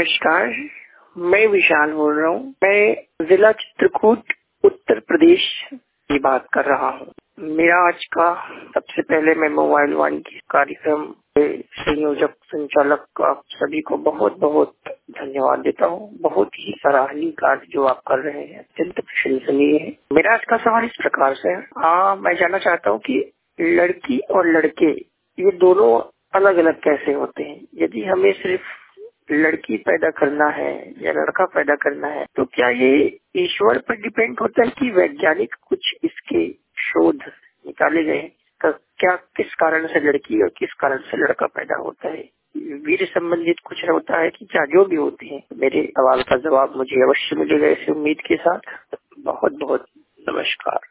नमस्कार, मैं विशाल बोल रहा हूँ। मैं जिला चित्रकूट उत्तर प्रदेश की बात कर रहा हूँ। मेरा आज का सबसे पहले मैं मोबाइल वन की कार्यक्रम के संयोजक संचालक का सभी को बहुत बहुत धन्यवाद देता हूँ। बहुत ही सराहनीय कार्य जो आप कर रहे हैं, अत्यंत प्रशंसनीय है। मेरा आज का सवाल इस प्रकार से है, मैं जानना चाहता हूँ कि लड़की और लड़के ये दोनों अलग अलग कैसे होते हैं। यदि हमें सिर्फ लड़की पैदा करना है या लड़का पैदा करना है तो क्या ये ईश्वर पर डिपेंड होता है कि वैज्ञानिक कुछ इसके शोध निकाले गए तो क्या किस कारण से लड़की और किस कारण से लड़का पैदा होता है, वीर संबंधित कुछ होता है कि क्या जो भी होती है। मेरे सवाल का जवाब मुझे अवश्य मिलेगा इस उम्मीद के साथ। बहुत बहुत नमस्कार।